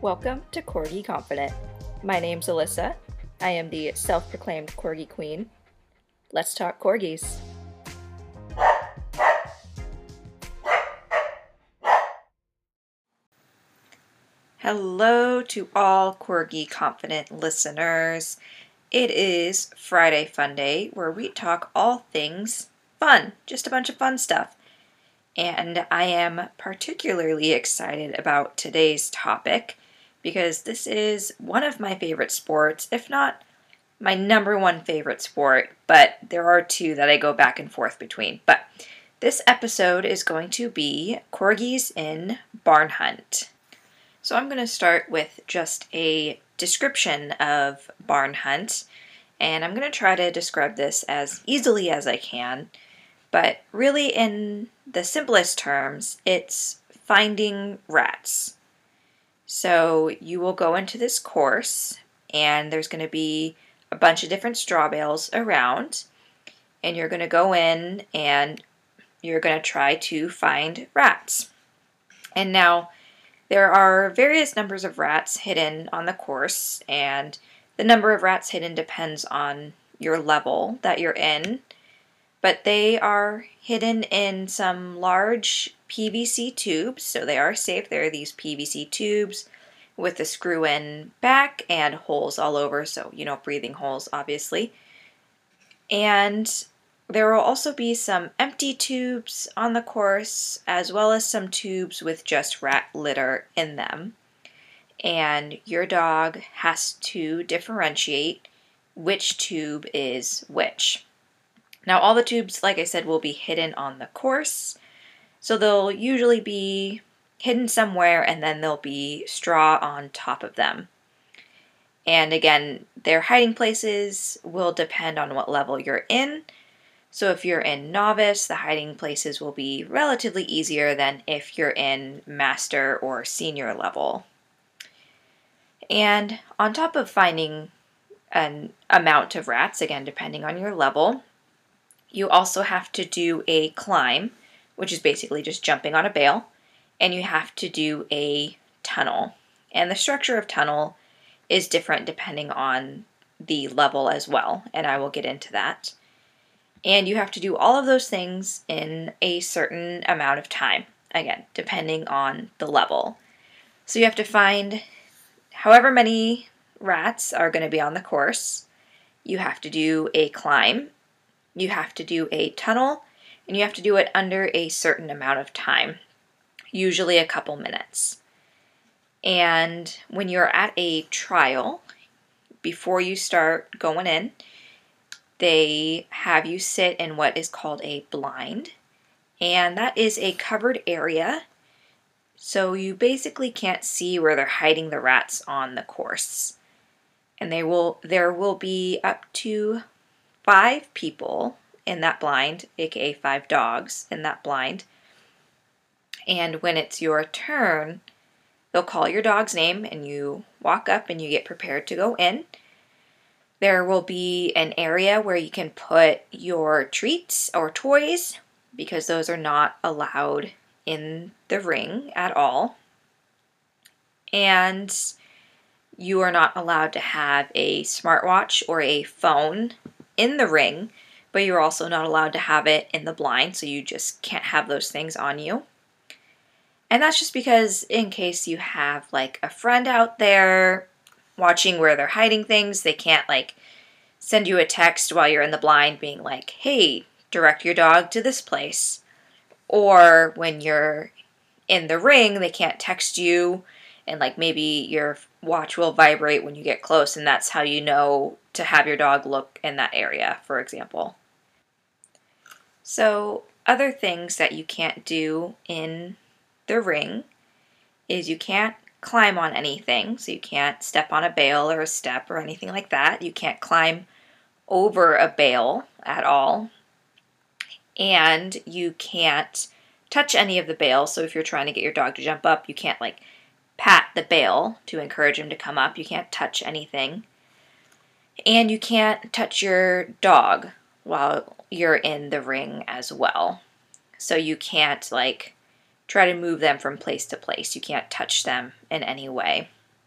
Welcome to Corgi Confident. My name's Alyssa. I am the self-proclaimed Corgi Queen. Let's talk corgis. Hello to all Corgi Confident listeners. It is Friday Fun Day, where we talk all things fun, just a bunch of fun stuff. And I am particularly excited about today's topic because this is one of my favorite sports, if not my number one favorite sport, but there are two that I go back and forth between. But this episode is going to be corgis in barn hunt. So I'm going to start with just a description of barn hunt, and I'm going to try to describe this as easily as I can. But really, in the simplest terms, it's finding rats. So you will go into this course, and there's going to be a bunch of different straw bales around, and you're going to go in and you're going to try to find rats. And now, there are various numbers of rats hidden on the course, and the number of rats hidden depends on your level that you're in. But they are hidden in some large PVC tubes, so they are safe. There are these PVC tubes with a screw-in back and holes all over, so, breathing holes, obviously. And there will also be some empty tubes on the course, as well as some tubes with just rat litter in them. And your dog has to differentiate which tube is which. Now, all the tubes, like I said, will be hidden on the course. So they'll usually be hidden somewhere, and then there'll be straw on top of them. And again, their hiding places will depend on what level you're in. So if you're in novice, the hiding places will be relatively easier than if you're in master or senior level. And on top of finding an amount of rats, again, depending on your level, you also have to do a climb, which is basically just jumping on a bale, and you have to do a tunnel. And the structure of tunnel is different depending on the level as well, and I will get into that. And you have to do all of those things in a certain amount of time, again, depending on the level. So you have to find however many rats are going to be on the course. You have to do a climb. You have to do a tunnel, and you have to do it under a certain amount of time, usually a couple minutes. And when you're at a trial, before you start going in, they have you sit in what is called a blind, and that is a covered area, so you basically can't see where they're hiding the rats on the course. And there will be up to 5 people in that blind, aka 5 dogs in that blind. And when it's your turn, they'll call your dog's name and you walk up and you get prepared to go in. There will be an area where you can put your treats or toys, because those are not allowed in the ring at all. And you are not allowed to have a smartwatch or a phone in the ring, but you're also not allowed to have it in the blind, so you just can't have those things on you. And that's just because in case you have like a friend out there watching where they're hiding things, they can't like send you a text while you're in the blind being like, hey, direct your dog to this place. Or when you're in the ring, they can't text you, and like maybe your watch will vibrate when you get close, and that's how you know to have your dog look in that area, for example. So other things that you can't do in the ring is you can't climb on anything. So you can't step on a bale or a step or anything like that. You can't climb over a bale at all. And you can't touch any of the bales. So if you're trying to get your dog to jump up, you can't like pat the bale to encourage him to come up. You can't touch anything. And you can't touch your dog while you're in the ring as well. So you can't like try to move them from place to place. You can't touch them in any way.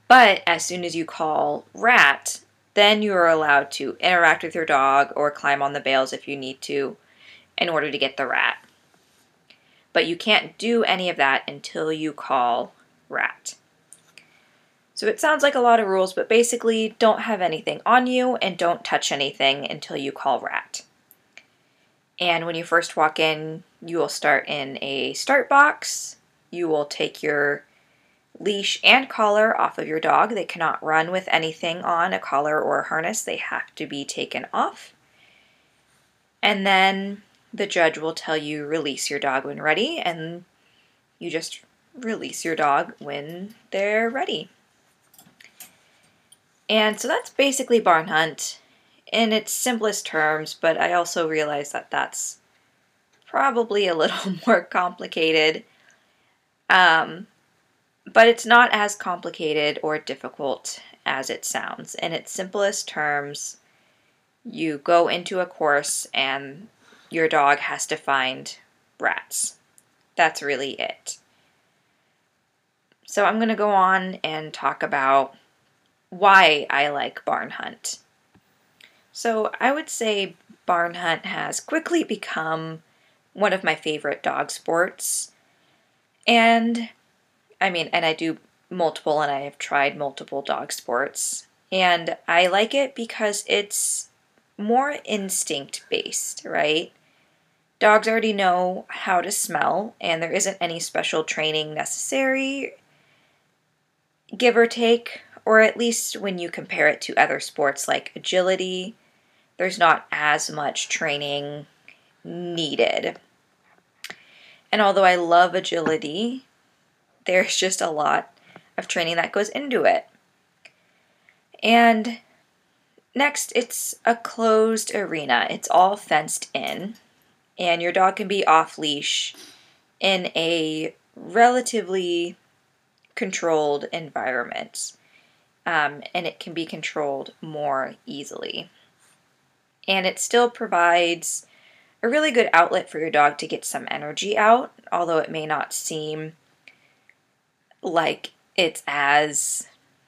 But as soon as you call rat, then you are allowed to interact with your dog or climb on the bales if you need to in order to get the rat. But you can't do any of that until you call rat. So it sounds like a lot of rules, but basically don't have anything on you and don't touch anything until you call rat. And when you first walk in, you will start in a start box. You will take your leash and collar off of your dog. They cannot run with anything on, a collar or a harness. They have to be taken off. And then the judge will tell you release your dog when ready, and you just release your dog when they're ready. And so that's basically barn hunt in its simplest terms, but I also realize that that's probably a little more complicated. But it's not as complicated or difficult as it sounds. In its simplest terms, you go into a course and your dog has to find rats. That's really it. So I'm going to go on and talk about why I like barn hunt. So I would say barn hunt has quickly become one of my favorite dog sports. And I do multiple, and I have tried multiple dog sports. And I like it because it's more instinct based, right? Dogs already know how to smell, and there isn't any special training necessary, give or take, or at least when you compare it to other sports like agility, there's not as much training needed. And although I love agility, there's just a lot of training that goes into it. And next, it's a closed arena. It's all fenced in, and your dog can be off leash in a relatively controlled environment. And it can be controlled more easily. And it still provides a really good outlet for your dog to get some energy out, although it may not seem like it's as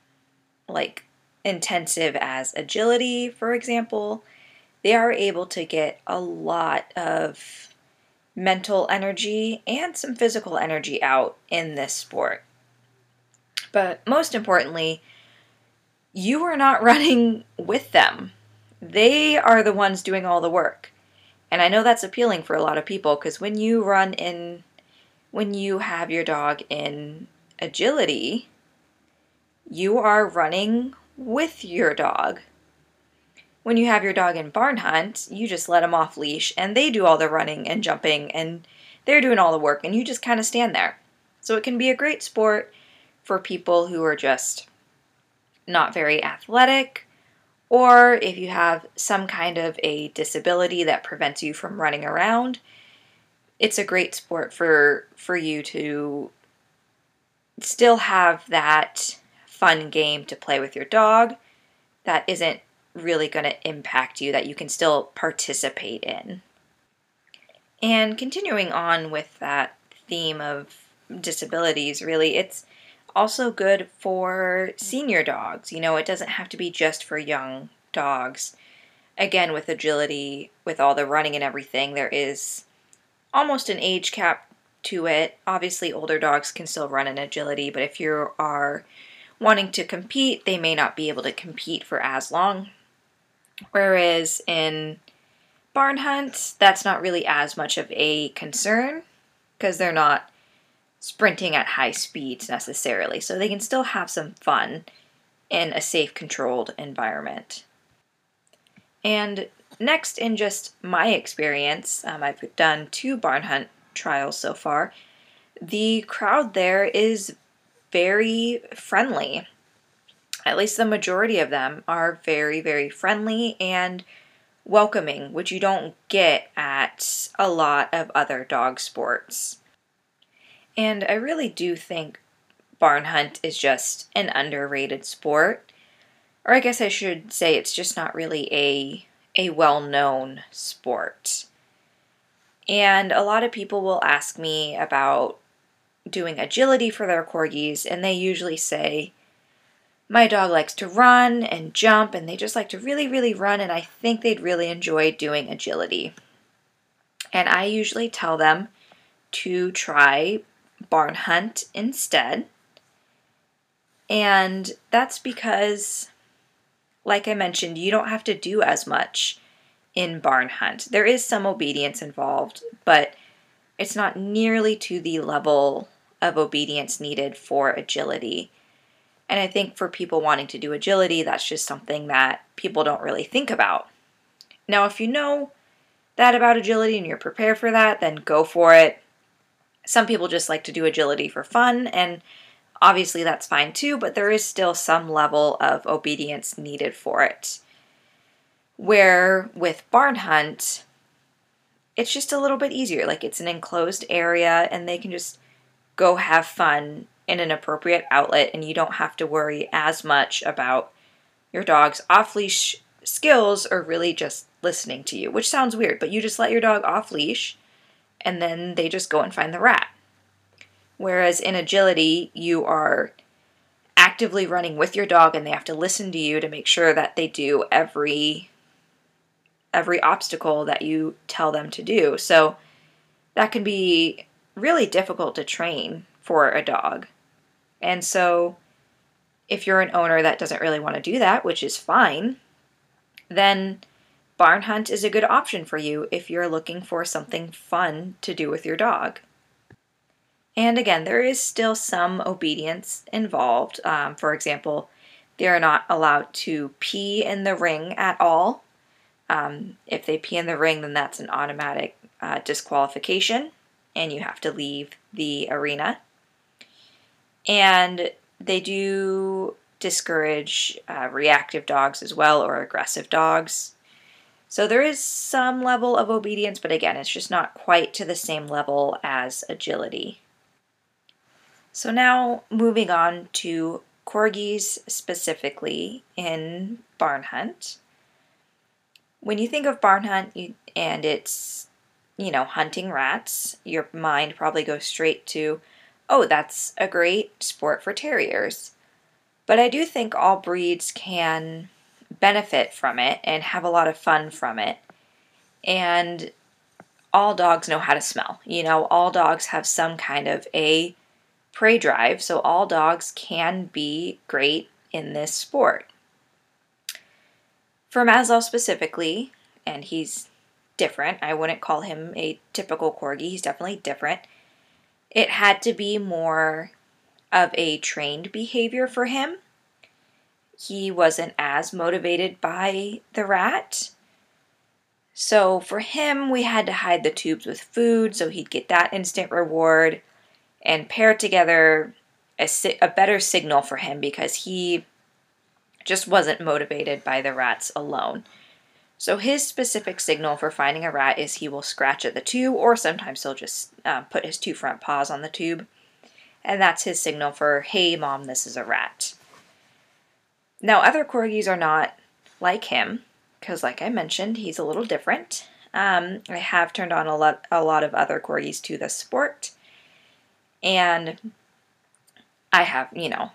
intensive as agility, for example. They are able to get a lot of mental energy and some physical energy out in this sport. But most importantly, you are not running with them. They are the ones doing all the work. And I know that's appealing for a lot of people, because when you have your dog in agility, you are running with your dog. When you have your dog in barn hunt, you just let them off leash and they do all the running and jumping and they're doing all the work and you just kind of stand there. So it can be a great sport for people who are just not very athletic, or if you have some kind of a disability that prevents you from running around. It's a great sport for you to still have that fun game to play with your dog that isn't really going to impact you, that you can still participate in. And continuing on with that theme of disabilities, really, it's also good for senior dogs. It doesn't have to be just for young dogs. Again, with agility, with all the running and everything, there is almost an age cap to it. Obviously, older dogs can still run in agility, but if you are wanting to compete, they may not be able to compete for as long. Whereas in barn hunt, that's not really as much of a concern because they're not sprinting at high speeds necessarily. So they can still have some fun in a safe, controlled environment. And next, in just my experience, I've done 2 barn hunt trials so far. The crowd there is very friendly. At least the majority of them are very, very friendly and welcoming, which you don't get at a lot of other dog sports. And I really do think barn hunt is just an underrated sport. Or I guess I should say it's just not really a well-known sport. And a lot of people will ask me about doing agility for their corgis, and they usually say, My dog likes to run and jump, and they just like to really, really run, and I think they'd really enjoy doing agility. And I usually tell them to try barn hunt instead. And that's because, like I mentioned, you don't have to do as much in barn hunt. There is some obedience involved, but it's not nearly to the level of obedience needed for agility. And I think for people wanting to do agility, that's just something that people don't really think about. Now, if you know that about agility and you're prepared for that, then go for it. Some people just like to do agility for fun, and obviously that's fine too, but there is still some level of obedience needed for it. Where with barn hunt, it's just a little bit easier. Like, it's an enclosed area and they can just go have fun in an appropriate outlet, and you don't have to worry as much about your dog's off-leash skills or really just listening to you, which sounds weird, but you just let your dog off-leash and then they just go and find the rat. Whereas in agility, you are actively running with your dog and they have to listen to you to make sure that they do every obstacle that you tell them to do. So that can be really difficult to train for a dog. And so if you're an owner that doesn't really want to do that, which is fine, then barn hunt is a good option for you if you're looking for something fun to do with your dog. And again, there is still some obedience involved. For example, they are not allowed to pee in the ring at all. If they pee in the ring, then that's an automatic disqualification, and you have to leave the arena. And they do discourage reactive dogs as well, or aggressive dogs. So there is some level of obedience, but again, it's just not quite to the same level as agility. So now moving on to corgis specifically in barn hunt. When you think of barn hunt and it's, hunting rats, your mind probably goes straight to, oh, that's a great sport for terriers. But I do think all breeds can benefit from it and have a lot of fun from it. And all dogs know how to smell. All dogs have some kind of a prey drive, so all dogs can be great in this sport. For Maslow specifically, and he's different, I wouldn't call him a typical corgi, he's definitely different. It had to be more of a trained behavior for him. He wasn't as motivated by the rat. So for him, we had to hide the tubes with food so he'd get that instant reward and pair together a better signal for him because he just wasn't motivated by the rats alone. So his specific signal for finding a rat is he will scratch at the tube, or sometimes he'll just put his two front paws on the tube. And that's his signal for, hey mom, this is a rat. Now other corgis are not like him, because like I mentioned, he's a little different. I have turned on a lot of other corgis to the sport. And I have,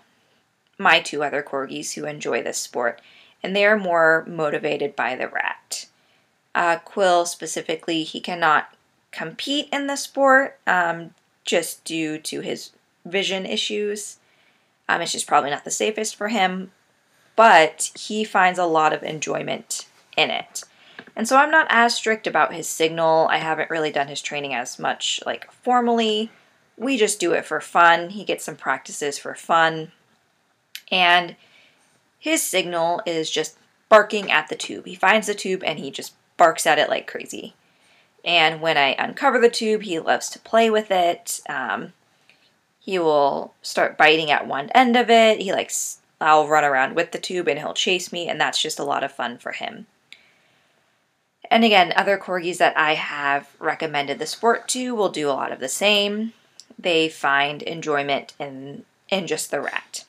my two other corgis who enjoy this sport, and they are more motivated by the rat. Quill specifically, he cannot compete in the sport just due to his vision issues. It's just probably not the safest for him, but he finds a lot of enjoyment in it. And so I'm not as strict about his signal. I haven't really done his training as much formally. We just do it for fun. He gets some practices for fun. And his signal is just barking at the tube. He finds the tube and he just barks at it like crazy. And when I uncover the tube, he loves to play with it. He will start biting at one end of it. I'll run around with the tube and he'll chase me, and that's just a lot of fun for him. And again, other corgis that I have recommended the sport to will do a lot of the same. They find enjoyment in just the rat.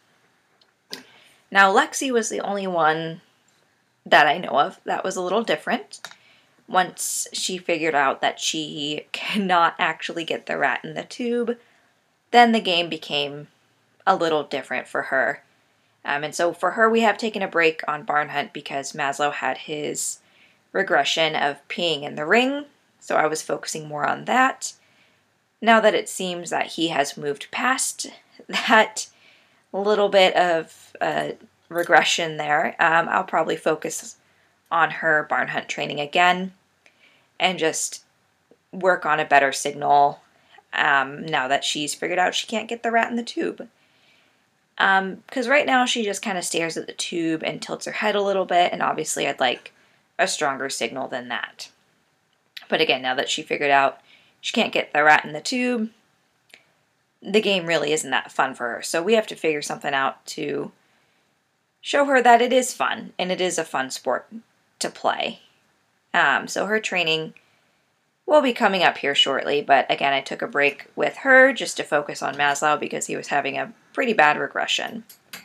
Now, Lexi was the only one that I know of that was a little different. Once she figured out that she cannot actually get the rat in the tube, then the game became a little different for her. And so for her, we have taken a break on Barn Hunt because Maslow had his regression of peeing in the ring, so I was focusing more on that. Now that it seems that he has moved past that little bit of regression there, I'll probably focus on her Barn Hunt training again and just work on a better signal now that she's figured out she can't get the rat in the tube. Because right now she just kind of stares at the tube and tilts her head a little bit, and obviously I'd like a stronger signal than that. But again, now that she figured out she can't get the rat in the tube, the game really isn't that fun for her. So we have to figure something out to show her that it is fun, and it is a fun sport to play. So her training will be coming up here shortly, but again, I took a break with her just to focus on Maslow because he was having a pretty bad regression.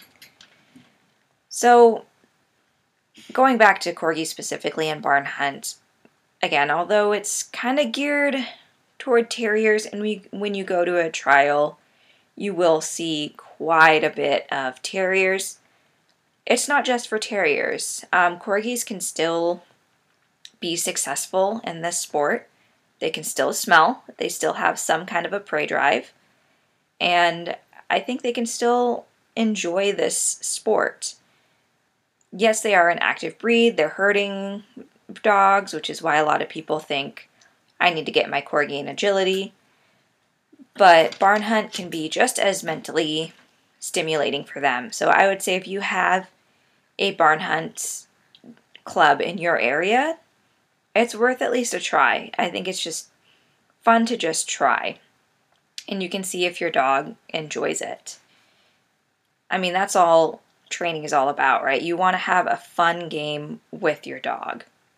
So going back to Corgi specifically and Barn Hunt, again, although it's kind of geared toward terriers, and when you go to a trial, you will see quite a bit of terriers. It's not just for terriers. Corgis can still be successful in this sport. They can still smell. They still have some kind of a prey drive. And I think they can still enjoy this sport. Yes, they are an active breed. They're herding dogs, which is why a lot of people think I need to get my Corgi in agility. But Barn Hunt can be just as mentally stimulating for them. So I would say if you have a Barn Hunt club in your area, it's worth at least a try. I think it's just fun to just try. And you can see if your dog enjoys it. I mean, that's all training is all about, right? You want to have a fun game with your dog.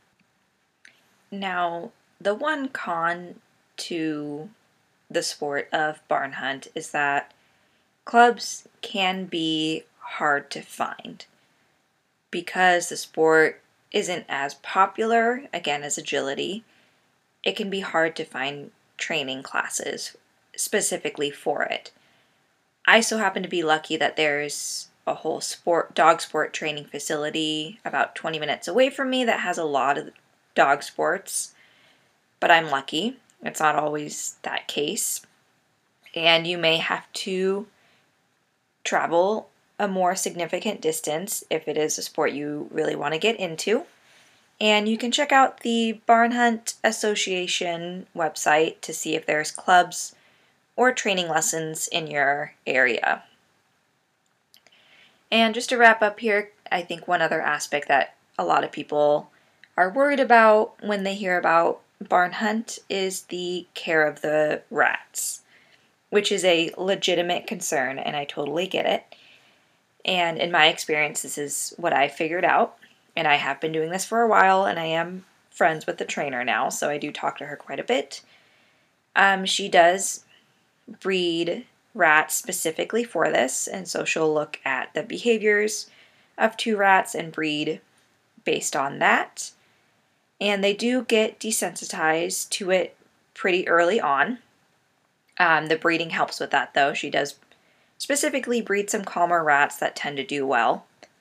Now, the one con to the sport of Barn Hunt is that clubs can be hard to find because the sport isn't as popular, again, as agility. It can be hard to find training classes specifically for it. I so happen to be lucky that there's a whole dog sport training facility about 20 minutes away from me that has a lot of dog sports, but I'm lucky. It's not always that case. And you may have to travel a more significant distance if it is a sport you really want to get into. And you can check out the Barn Hunt Association website to see if there's clubs or training lessons in your area. And just to wrap up here, I think one other aspect that a lot of people are worried about when they hear about Barn Hunt is the care of the rats, which is a legitimate concern, and I totally get it. And in my experience, this is what I figured out, and I have been doing this for a while, and I am friends with the trainer now, so I do talk to her quite a bit. She does breed rats specifically for this, and so she'll look at the behaviors of two rats and breed based on that. And they do get desensitized to it pretty early on. The breeding helps with that, though. She does specifically breed some calmer rats that tend to do well.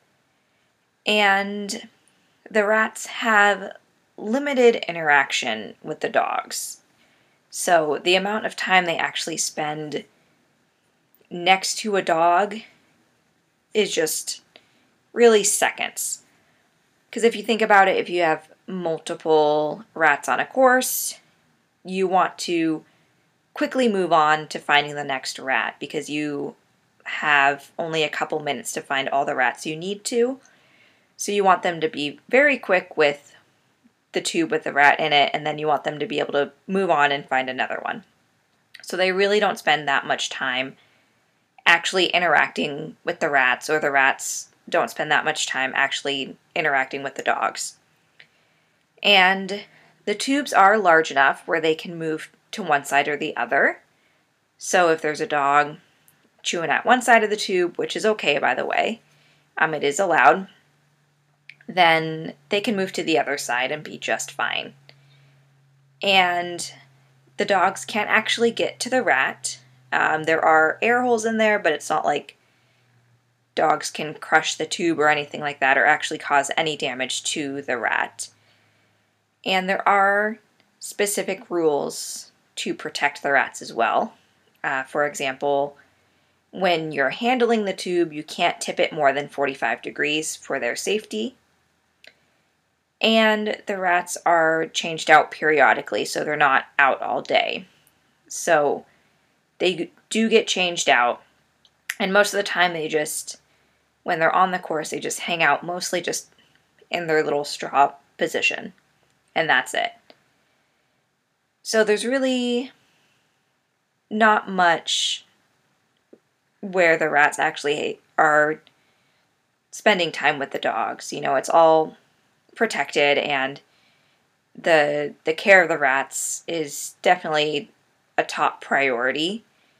And the rats have limited interaction with the dogs. So the amount of time they actually spend next to a dog is just really seconds. Because if you think about it, if you have multiple rats on a course, you want to quickly move on to finding the next rat because you have only a couple minutes to find all the rats you need to. So you want them to be very quick with the tube with the rat in it, and then you want them to be able to move on and find another one. So they really don't spend that much time actually interacting with the rats, or the rats don't spend that much time actually interacting with the dogs. And the tubes are large enough where they can move to one side or the other. So if there's a dog chewing at one side of the tube, which is okay, by the way, it is allowed, then they can move to the other side and be just fine. And the dogs can't actually get to the rat. There are air holes in there, but it's not like dogs can crush the tube or anything like that, or actually cause any damage to the rat. And there are specific rules to protect the rats as well. For example, when you're handling the tube, you can't tip it more than 45 degrees for their safety. And the rats are changed out periodically, so they're not out all day. So they do get changed out, and most of the time when they're on the course, they just hang out mostly just in their little straw position, and that's it. So there's really not much where the rats actually are spending time with the dogs. It's all protected, and the care of the rats is definitely a top priority.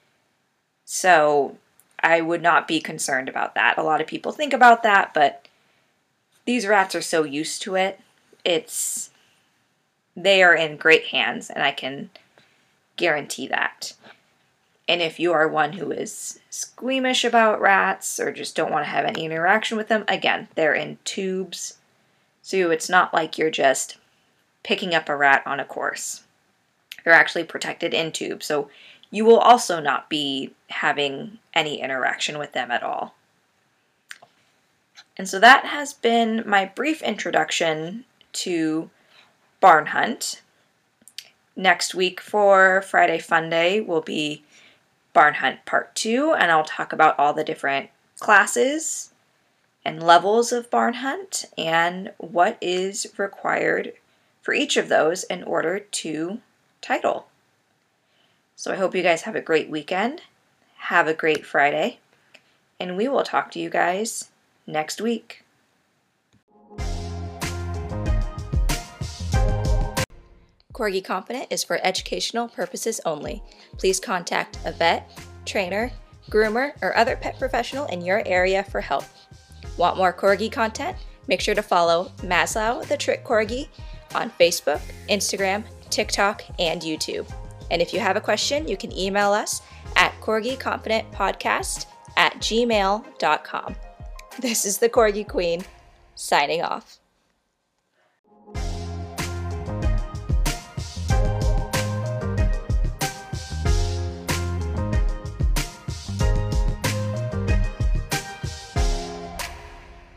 So I would not be concerned about that. A lot of people think about that, but these rats are so used to it. They are in great hands, and I can guarantee that. And if you are one who is squeamish about rats or just don't want to have any interaction with them, again, they're in tubes. So it's not like you're just picking up a rat on a course. They're actually protected in tubes, so you will also not be having any interaction with them at all. And so that has been my brief introduction to Barn Hunt. Next week for Friday Fun Day will be Barn Hunt Part 2, and I'll talk about all the different classes and levels of Barn Hunt and what is required for each of those in order to title. So I hope you guys have a great weekend, have a great Friday, and we will talk to you guys next week. Corgi Confident is for educational purposes only. Please contact a vet, trainer, groomer, or other pet professional in your area for help. Want more Corgi content? Make sure to follow Maslow the Trick Corgi on Facebook, Instagram, TikTok, and YouTube. And if you have a question, you can email us at corgiconfidentpodcast@gmail.com. This is the Corgi Queen, signing off.